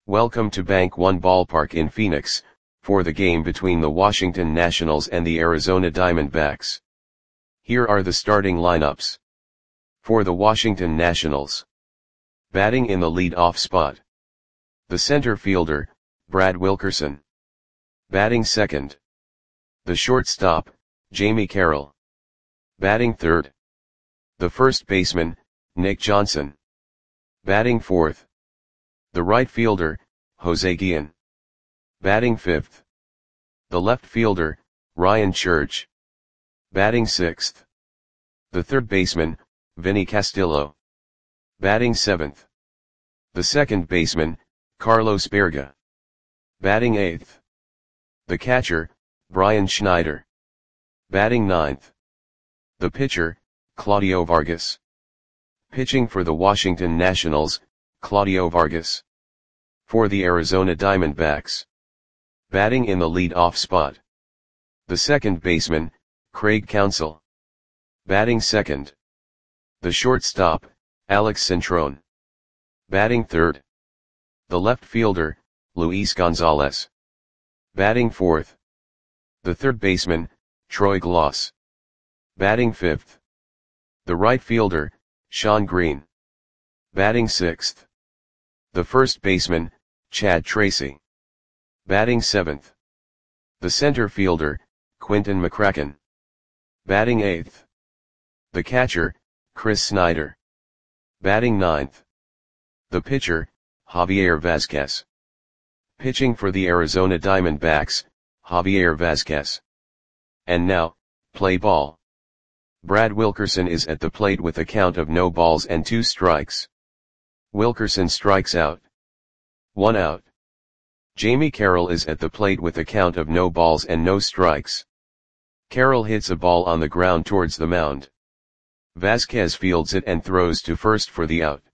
Welcome to Bank One Ballpark in Phoenix, for the game between the Washington Nationals and the Arizona Diamondbacks. Here are the starting lineups. For the Washington Nationals. Batting in the lead-off spot. The center fielder, Brad Wilkerson. Batting second. The shortstop, Jamie Carroll. Batting third. The first baseman, Nick Johnson. Batting fourth. The right fielder, Jose Guillen. Batting fifth. The left fielder, Ryan Church. Batting sixth. The third baseman, Vinny Castillo. Batting seventh. The second baseman, Carlos Baerga. Batting eighth. The catcher, Brian Schneider. Batting ninth. The pitcher, Claudio Vargas. Pitching for the Washington Nationals, Claudio Vargas. For the Arizona Diamondbacks. Batting in the lead-off spot. The second baseman, Craig Counsell. Batting second. The shortstop, Alex Centrone. Batting third. The left fielder, Luis Gonzalez. Batting fourth. The third baseman, Troy Glaus. Batting fifth. The right fielder, Shawn Green. Batting sixth. The first baseman, Chad Tracy. Batting seventh. The center fielder, Quentin McCracken. Batting eighth. The catcher, Chris Snyder. Batting ninth. The pitcher, Javier Vazquez. Pitching for the Arizona Diamondbacks, Javier Vazquez. And now, play ball. Brad Wilkerson is at the plate with a count of no balls and 2 strikes. Wilkerson strikes out. 1 out. Jamie Carroll is at the plate with a count of no balls and no strikes. Carroll hits a ball on the ground towards the mound. Vazquez fields it and throws to first for the out.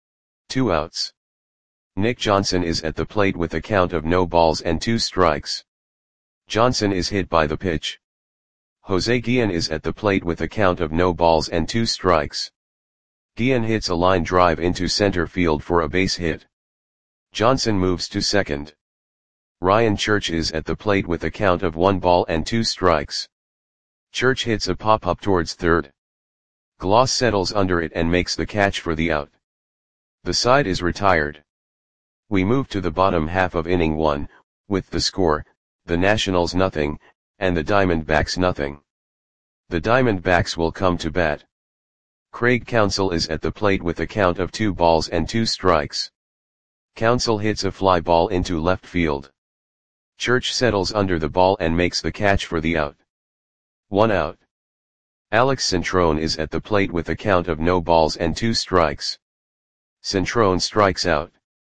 2 outs. Nick Johnson is at the plate with a count of no balls and 2 strikes. Johnson is hit by the pitch. Jose Guillen is at the plate with a count of no balls and 2 strikes. Guillen hits a line drive into center field for a base hit. Johnson moves to second. Ryan Church is at the plate with a count of 1 ball and 2 strikes. Church hits a pop-up towards third. Glaus settles under it and makes the catch for the out. The side is retired. We move to the bottom half of inning 1, with the score, the Nationals nothing, and the Diamondbacks nothing. The Diamondbacks will come to bat. Craig Counsell is at the plate with a count of 2 balls and 2 strikes. Counsell hits a fly ball into left field. Church settles under the ball and makes the catch for the out. 1 out. Alex Centrone is at the plate with a count of no balls and 2 strikes. Centrone strikes out.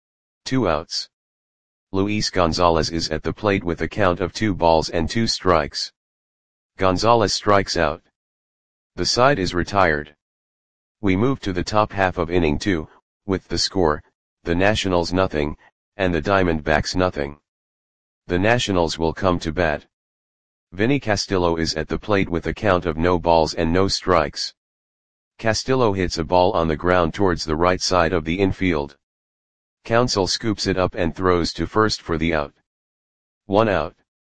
2 outs. Luis Gonzalez is at the plate with a count of 2 balls and 2 strikes. Gonzalez strikes out. The side is retired. We move to the top half of inning 2, with the score, the Nationals nothing, and the Diamondbacks nothing. The Nationals will come to bat. Vinny Castillo is at the plate with a count of no balls and no strikes. Castillo hits a ball on the ground towards the right side of the infield. Counsell scoops it up and throws to first for the out. 1 out.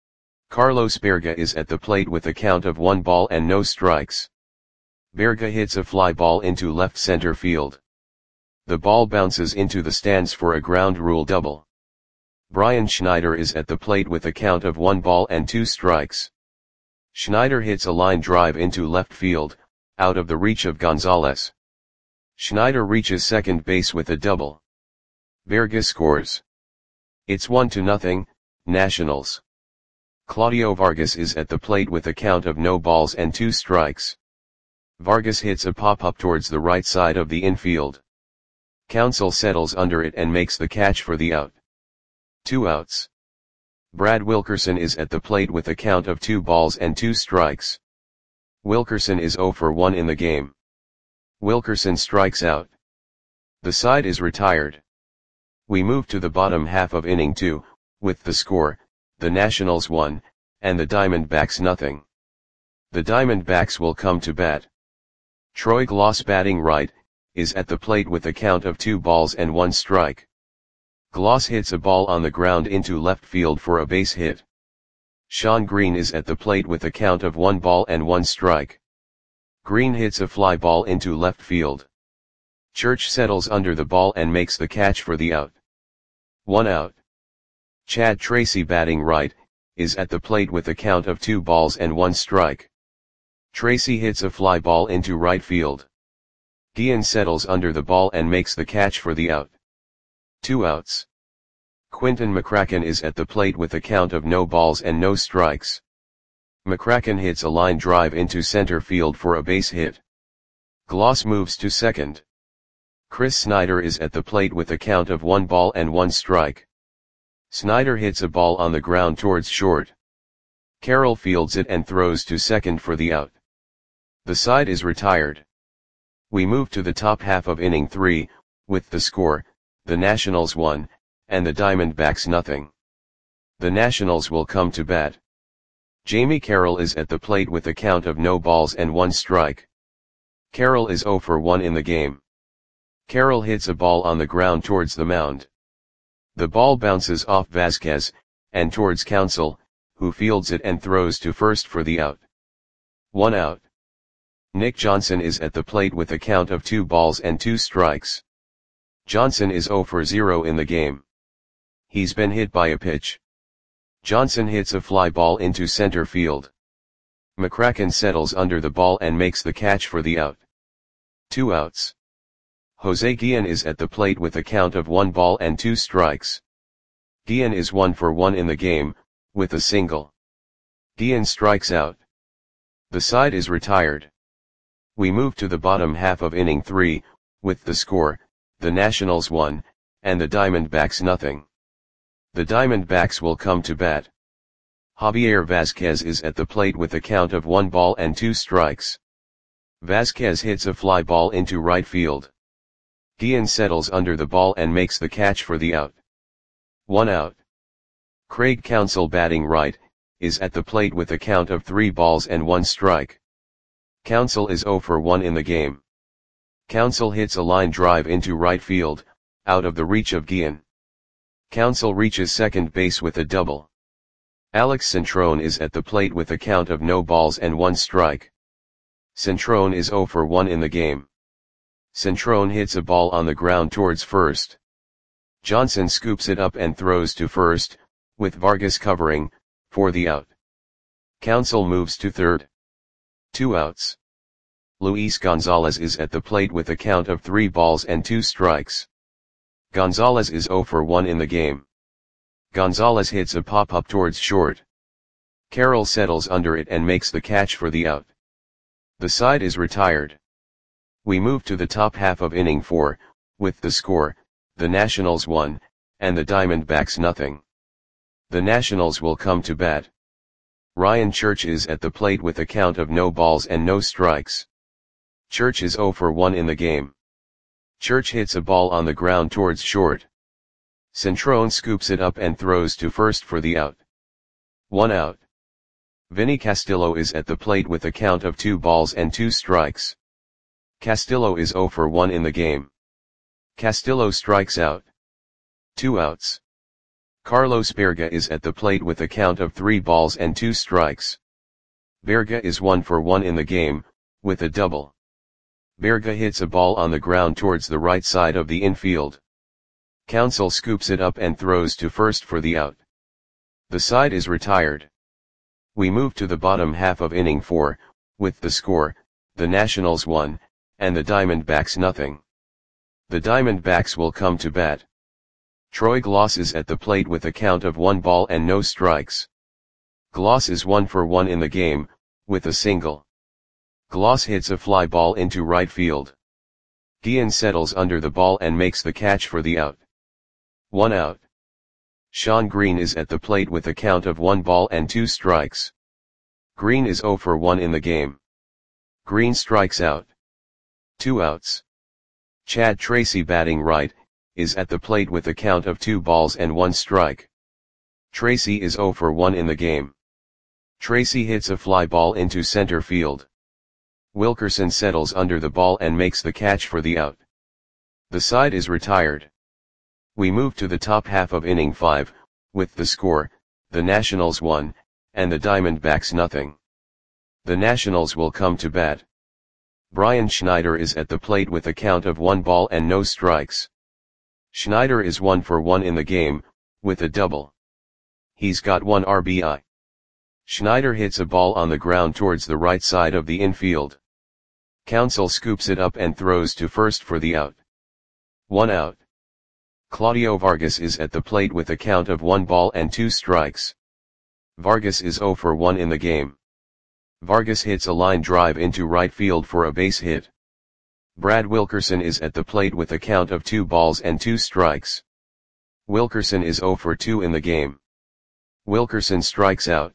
Carlos Baerga is at the plate with a count of 1 ball and no strikes. Baerga hits a fly ball into left center field. The ball bounces into the stands for a ground rule double. Brian Schneider is at the plate with a count of 1 ball and 2 strikes. Schneider hits a line drive into left field, out of the reach of Gonzalez. Schneider reaches second base with a double. Baerga scores. It's 1-0, Nationals. Claudio Vargas is at the plate with a count of no balls and 2 strikes. Vargas hits a pop-up towards the right side of the infield. Counsell settles under it and makes the catch for the out. 2 outs. Brad Wilkerson is at the plate with a count of 2 balls and 2 strikes. Wilkerson is 0 for 1 in the game. Wilkerson strikes out. The side is retired. We move to the bottom half of inning 2, with the score, the Nationals 1, and the Diamondbacks nothing. The Diamondbacks will come to bat. Troy Glaus batting right, is at the plate with a count of 2 balls and 1 strike. Gloss hits a ball on the ground into left field for a base hit. Sean Green is at the plate with a count of 1 ball and 1 strike. Green hits a fly ball into left field. Church settles under the ball and makes the catch for the out. 1 out. Chad Tracy, batting right, is at the plate with a count of 2 balls and 1 strike. Tracy hits a fly ball into right field. Guillen settles under the ball and makes the catch for the out. 2 outs. Quinton McCracken is at the plate with a count of no balls and no strikes. McCracken hits a line drive into center field for a base hit. Gloss moves to second. Chris Snyder is at the plate with a count of 1 ball and 1 strike. Snyder hits a ball on the ground towards short. Carroll fields it and throws to second for the out. The side is retired. We move to the top half of inning 3, with the score, the Nationals 1, and the Diamondbacks nothing. The Nationals will come to bat. Jamie Carroll is at the plate with a count of no balls and 1 strike. Carroll is 0 for 1 in the game. Carroll hits a ball on the ground towards the mound. The ball bounces off Vasquez, and towards Counsell, who fields it and throws to first for the out. 1 out. Nick Johnson is at the plate with a count of 2 balls and 2 strikes. Johnson is 0 for 0 in the game. He's been hit by a pitch. Johnson hits a fly ball into center field. McCracken settles under the ball and makes the catch for the out. 2 outs. Jose Guillen is at the plate with a count of 1 ball and 2 strikes. Guillen is 1 for 1 in the game, with a single. Guillen strikes out. The side is retired. We move to the bottom half of inning 3, with the score, the Nationals 1, and the Diamondbacks nothing. The Diamondbacks will come to bat. Javier Vasquez is at the plate with a count of 1 ball and 2 strikes. Vasquez hits a fly ball into right field. Guillen settles under the ball and makes the catch for the out. 1 out. Craig Counsell, batting right, is at the plate with a count of 3 balls and 1 strike. Counsell is 0 for 1 in the game. Counsell hits a line drive into right field, out of the reach of Guillen. Counsell reaches second base with a double. Alex Centrone is at the plate with a count of no balls and 1 strike. Centrone is 0 for 1 in the game. Centrone hits a ball on the ground towards first. Johnson scoops it up and throws to first, with Vargas covering, for the out. Counsell moves to third. 2 outs. Luis Gonzalez is at the plate with a count of 3 balls and 2 strikes. Gonzalez is 0 for 1 in the game. Gonzalez hits a pop-up towards short. Carroll settles under it and makes the catch for the out. The side is retired. We move to the top half of inning 4, with the score, the Nationals 1, and the Diamondbacks nothing. The Nationals will come to bat. Ryan Church is at the plate with a count of no balls and no strikes. Church is 0 for 1 in the game. Church hits a ball on the ground towards short. Centrone scoops it up and throws to first for the out. 1 out. Vinny Castillo is at the plate with a count of 2 balls and 2 strikes. Castillo is 0 for 1 in the game. Castillo strikes out. 2 outs. Carlos Berga is at the plate with a count of 3 balls and 2 strikes. Berga is 1 for 1 in the game, with a double. Berga hits a ball on the ground towards the right side of the infield. Counsell scoops it up and throws to first for the out. The side is retired. We move to the bottom half of inning 4, with the score, the Nationals 1, and the Diamondbacks nothing. The Diamondbacks will come to bat. Troy Gloss is at the plate with a count of 1 ball and no strikes. Gloss is 1 for 1 in the game, with a single. Gloss hits a fly ball into right field. Guillen settles under the ball and makes the catch for the out. 1 out. Sean Green is at the plate with a count of 1 ball and 2 strikes. Green is 0 for 1 in the game. Green strikes out. 2 outs. Chad Tracy, batting right, is at the plate with a count of 2 balls and 1 strike. Tracy is 0 for 1 in the game. Tracy hits a fly ball into center field. Wilkerson settles under the ball and makes the catch for the out. The side is retired. We move to the top half of inning 5, with the score, the Nationals 1, and the Diamondbacks nothing. The Nationals will come to bat. Brian Schneider is at the plate with a count of 1 ball and no strikes. Schneider is 1 for 1 in the game, with a double. He's got 1 RBI. Schneider hits a ball on the ground towards the right side of the infield. Counsell scoops it up and throws to first for the out. 1 out. Claudio Vargas is at the plate with a count of 1 ball and 2 strikes. Vargas is 0 for 1 in the game. Vargas hits a line drive into right field for a base hit. Brad Wilkerson is at the plate with a count of 2 balls and 2 strikes. Wilkerson is 0 for 2 in the game. Wilkerson strikes out.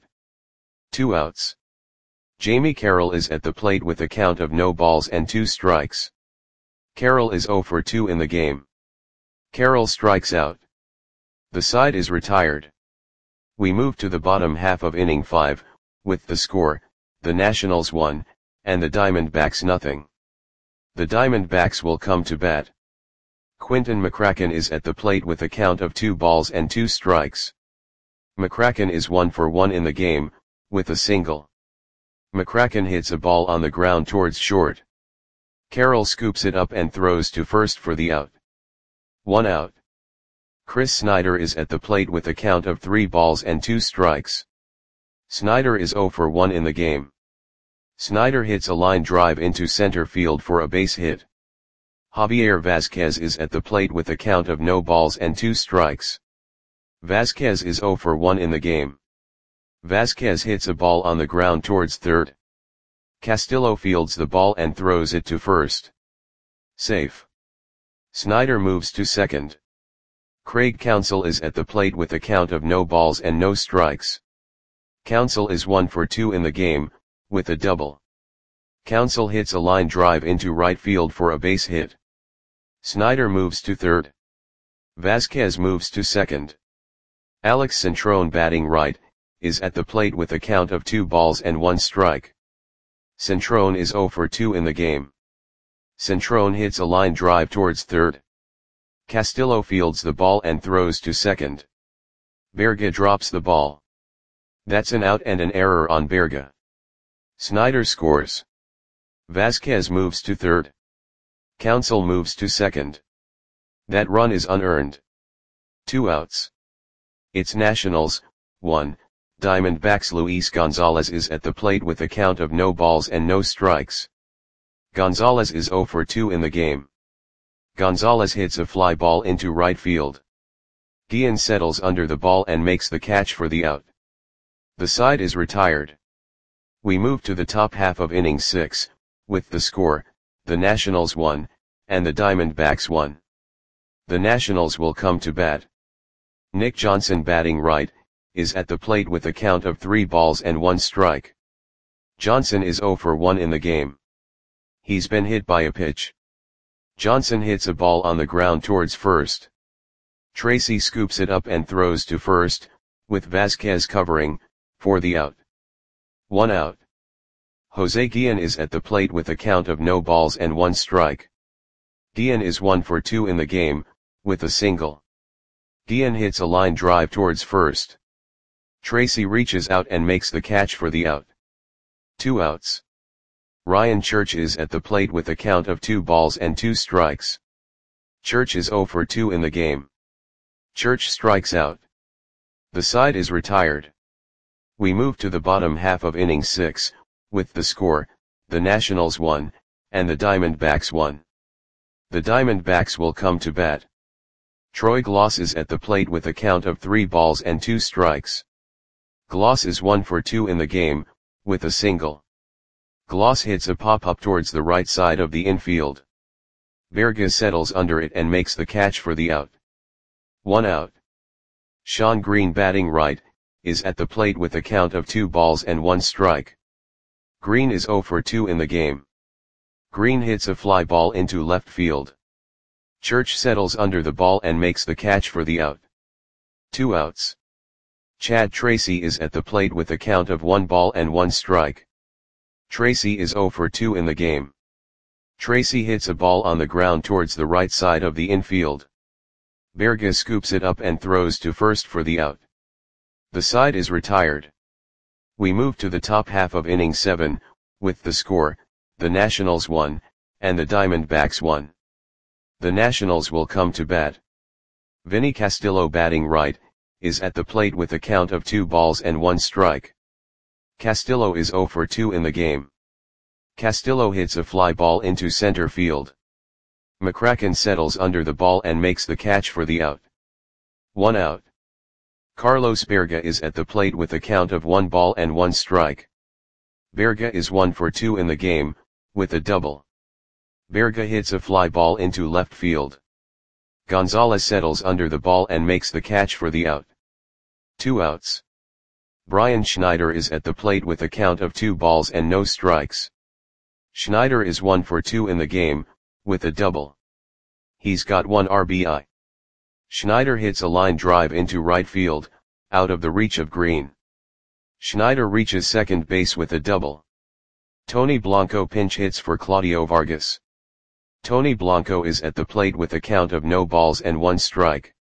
2 outs. Jamie Carroll is at the plate with a count of no balls and 2 strikes. Carroll is 0 for 2 in the game. Carroll strikes out. The side is retired. We move to the bottom half of inning 5, with the score, the Nationals 1, and the Diamondbacks nothing. The Diamondbacks will come to bat. Quinton McCracken is at the plate with a count of 2 balls and 2 strikes. McCracken is 1 for 1 in the game, with a single. McCracken hits a ball on the ground towards short. Carroll scoops it up and throws to first for the out. 1 out. Chris Snyder is at the plate with a count of 3 balls and 2 strikes. Snyder is 0 for 1 in the game. Snyder hits a line drive into center field for a base hit. Javier Vazquez is at the plate with a count of no balls and 2 strikes. Vazquez is 0 for 1 in the game. Vazquez hits a ball on the ground towards third. Castillo fields the ball and throws it to first. Safe. Snyder moves to second. Craig Counsell is at the plate with a count of no balls and no strikes. Counsell is 1 for 2 in the game, with a double. Counsell hits a line drive into right field for a base hit. Snyder moves to third. Vazquez moves to second. Alex Centrone, batting right, is at the plate with a count of 2 balls and 1 strike. Centrone is 0 for 2 in the game. Centrone hits a line drive towards third. Castillo fields the ball and throws to second. Berga drops the ball. That's an out and an error on Berga. Snyder scores. Vazquez moves to third. Counsell moves to second. That run is unearned. 2 outs. It's Nationals, 1, Diamondbacks. Luis Gonzalez is at the plate with a count of no balls and no strikes. Gonzalez is 0 for 2 in the game. Gonzalez hits a fly ball into right field. Guillen settles under the ball and makes the catch for the out. The side is retired. We move to the top half of inning 6, with the score, the Nationals 1, and the Diamondbacks 1. The Nationals will come to bat. Nick Johnson, batting right, is at the plate with a count of 3 balls and 1 strike. Johnson is 0 for 1 in the game. He's been hit by a pitch. Johnson hits a ball on the ground towards first. Tracy scoops it up and throws to first, with Vazquez covering, for the out. 1 out. Jose Guillen is at the plate with a count of no balls and 1 strike. Guillen is 1 for 2 in the game, with a single. Guillen hits a line drive towards first. Tracy reaches out and makes the catch for the out. 2 outs. Ryan Church is at the plate with a count of 2 balls and 2 strikes. Church is 0 for 2 in the game. Church strikes out. The side is retired. We move to the bottom half of inning 6, with the score, the Nationals 1, and the Diamondbacks 1. The Diamondbacks will come to bat. Troy Glaus is at the plate with a count of 3 balls and 2 strikes. Glaus is 1 for 2 in the game, with a single. Glaus hits a pop-up towards the right side of the infield. Berga settles under it and makes the catch for the out. 1 out. Sean Green, batting right, is at the plate with a count of 2 balls and 1 strike. Green is 0 for 2 in the game. Green hits a fly ball into left field. Church settles under the ball and makes the catch for the out. 2 outs. Chad Tracy is at the plate with a count of 1 ball and 1 strike. Tracy is 0 for 2 in the game. Tracy hits a ball on the ground towards the right side of the infield. Berge scoops it up and throws to first for the out. The side is retired. We move to the top half of inning 7, with the score, the Nationals 1, and the Diamondbacks 1. The Nationals will come to bat. Vinny Castillo, batting right, is at the plate with a count of 2 balls and 1 strike. Castillo is 0 for 2 in the game. Castillo hits a fly ball into center field. McCracken settles under the ball and makes the catch for the out. 1 out. Carlos Berge is at the plate with a count of 1 ball and 1 strike. Berge is 1 for 2 in the game, with a double. Berge hits a fly ball into left field. Gonzalez settles under the ball and makes the catch for the out. 2 outs. Brian Schneider is at the plate with a count of 2 balls and no strikes. Schneider is 1 for 2 in the game, with a double. He's got 1 RBI. Schneider hits a line drive into right field, out of the reach of Green. Schneider reaches second base with a double. Tony Blanco pinch hits for Claudio Vargas. Tony Blanco is at the plate with a count of no balls and 1 strike.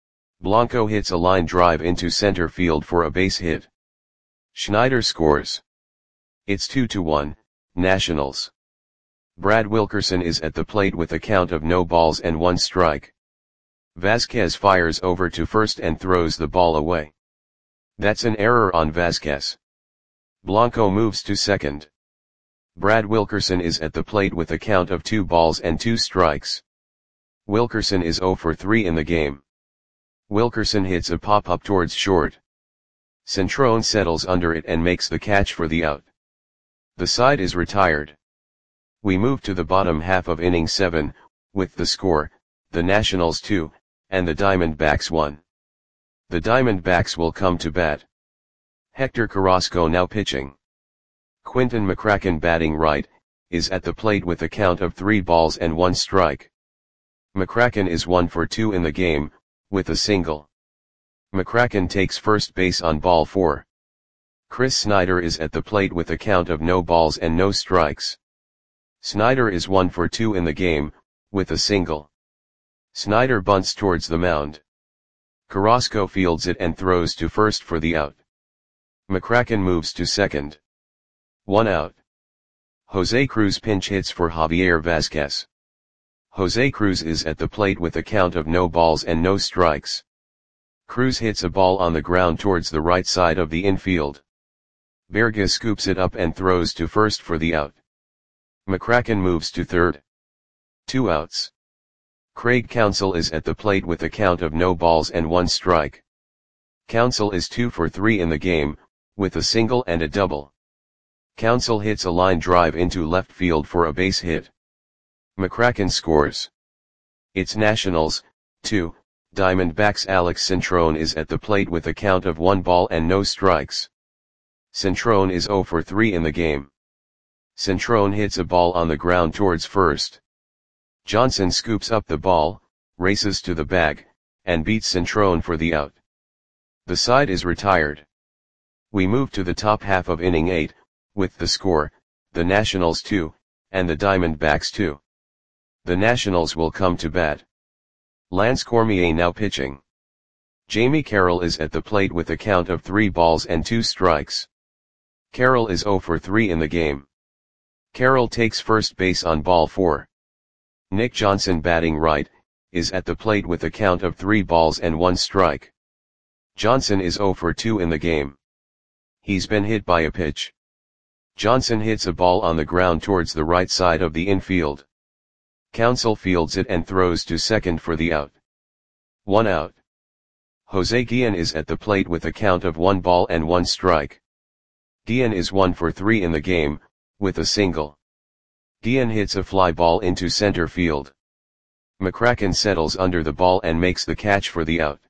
Blanco hits a line drive into center field for a base hit. Schneider scores. It's 2-1, Nationals. Brad Wilkerson is at the plate with a count of no balls and 1 strike. Vasquez fires over to first and throws the ball away. That's an error on Vasquez. Blanco moves to second. Brad Wilkerson is at the plate with a count of 2 balls and 2 strikes. Wilkerson is 0 for 3 in the game. Wilkerson hits a pop-up towards short. Centrone settles under it and makes the catch for the out. The side is retired. We move to the bottom half of inning 7, with the score, the Nationals 2, and the Diamondbacks 1. The Diamondbacks will come to bat. Hector Carrasco now pitching. Quinton McCracken, batting right, is at the plate with a count of 3 balls and 1 strike. McCracken is 1 for 2 in the game, with a single. McCracken takes first base on ball 4. Chris Snyder is at the plate with a count of no balls and no strikes. Snyder is 1 for 2 in the game, with a single. Snyder bunts towards the mound. Carrasco fields it and throws to first for the out. McCracken moves to second. 1 out. Jose Cruz pinch hits for Javier Vasquez. Jose Cruz is at the plate with a count of no balls and no strikes. Cruz hits a ball on the ground towards the right side of the infield. Berge scoops it up and throws to first for the out. McCracken moves to third. 2 outs. Craig Counsell is at the plate with a count of no balls and 1 strike. Counsell is 2 for 3 in the game, with a single and a double. Counsell hits a line drive into left field for a base hit. McCracken scores. It's Nationals, 2, Diamondbacks. Alex Centrone is at the plate with a count of 1 ball and no strikes. Centrone is 0 for 3 in the game. Centrone hits a ball on the ground towards first. Johnson scoops up the ball, races to the bag, and beats Centrone for the out. The side is retired. We move to the top half of inning 8, with the score, the Nationals 2, and the Diamondbacks 2. The Nationals will come to bat. Lance Cormier now pitching. Jamie Carroll is at the plate with a count of 3 balls and 2 strikes. Carroll is 0 for 3 in the game. Carroll takes first base on ball 4. Nick Johnson, batting right, is at the plate with a count of 3 balls and 1 strike. Johnson is 0 for 2 in the game. He's been hit by a pitch. Johnson hits a ball on the ground towards the right side of the infield. Counsell fields it and throws to second for the out. 1 out. Jose Guillen is at the plate with a count of 1 ball and 1 strike. Guillen is 1 for 3 in the game, with a single. Guillen hits a fly ball into center field. McCracken settles under the ball and makes the catch for the out.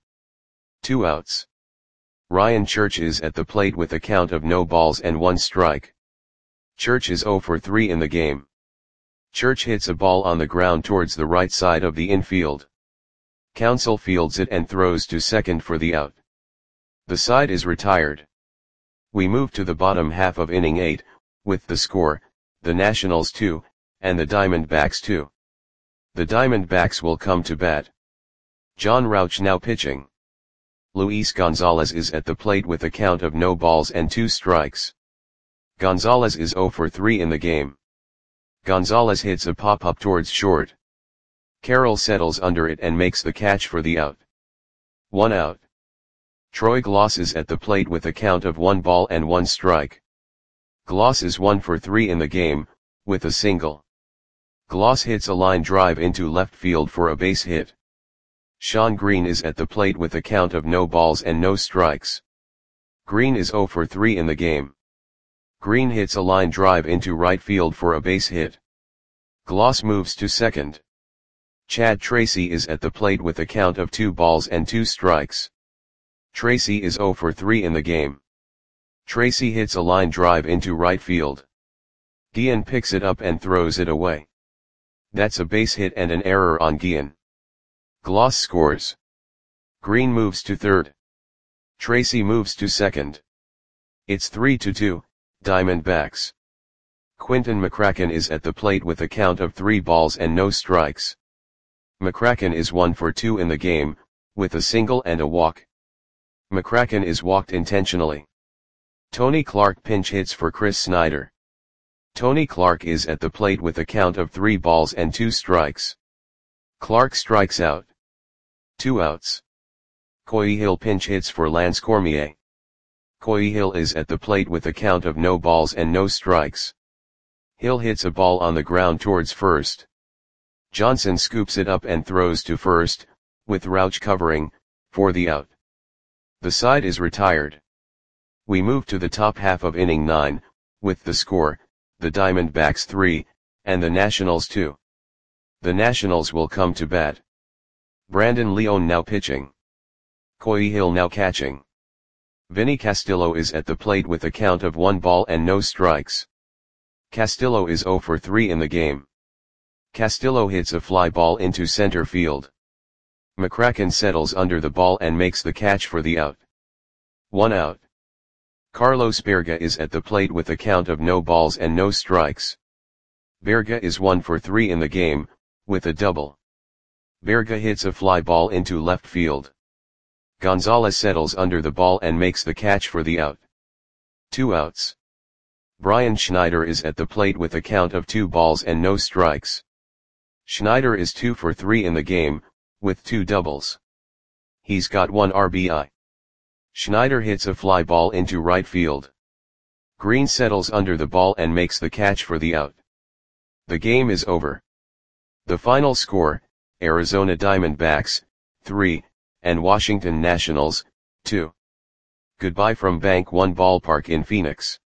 2 outs. Ryan Church is at the plate with a count of no balls and 1 strike. Church is 0 for 3 in the game. Church hits a ball on the ground towards the right side of the infield. Counsell fields it and throws to second for the out. The side is retired. We move to the bottom half of inning 8, with the score, the Nationals 2, and the Diamondbacks 2. The Diamondbacks will come to bat. John Rauch now pitching. Luis Gonzalez is at the plate with a count of no balls and 2 strikes. Gonzalez is 0 for 3 in the game. Gonzalez hits a pop-up towards short. Carroll settles under it and makes the catch for the out. 1 out. Troy Gloss is at the plate with a count of 1 ball and 1 strike. Gloss is 1 for 3 in the game, with a single. Gloss hits a line drive into left field for a base hit. Sean Green is at the plate with a count of no balls and no strikes. Green is 0 for 3 in the game. Green hits a line drive into right field for a base hit. Gloss moves to second. Chad Tracy is at the plate with a count of 2 balls and 2 strikes. Tracy is 0 for 3 in the game. Tracy hits a line drive into right field. Guillen picks it up and throws it away. That's a base hit and an error on Guillen. Gloss scores. Green moves to third. Tracy moves to second. It's 3-2, Diamondbacks. Quinton McCracken is at the plate with a count of 3 balls and no strikes. McCracken is 1 for 2 in the game, with a single and a walk. McCracken is walked intentionally. Tony Clark pinch hits for Chris Snyder. Tony Clark is at the plate with a count of 3 balls and 2 strikes. Clark strikes out. 2 outs. Coy Hill pinch hits for Lance Cormier. Coy Hill is at the plate with a count of no balls and no strikes. Hill hits a ball on the ground towards first. Johnson scoops it up and throws to first, with Rauch covering, for the out. The side is retired. We move to the top half of inning 9, with the score, the Diamondbacks 3, and the Nationals 2. The Nationals will come to bat. Brandon Leone now pitching. Coy Hill now catching. Vinny Castillo is at the plate with a count of 1 ball and no strikes. Castillo is 0 for 3 in the game. Castillo hits a fly ball into center field. McCracken settles under the ball and makes the catch for the out. 1 out. Carlos Berga is at the plate with a count of no balls and no strikes. Berga is 1 for 3 in the game, with a double. Berga hits a fly ball into left field. Gonzalez settles under the ball and makes the catch for the out. 2 outs. Brian Schneider is at the plate with a count of 2 balls and no strikes. Schneider is 2 for 3 in the game, with 2 doubles. He's got 1 RBI. Schneider hits a fly ball into right field. Green settles under the ball and makes the catch for the out. The game is over. The final score, Arizona Diamondbacks, 3, and Washington Nationals, 2. Goodbye from Bank One Ballpark in Phoenix.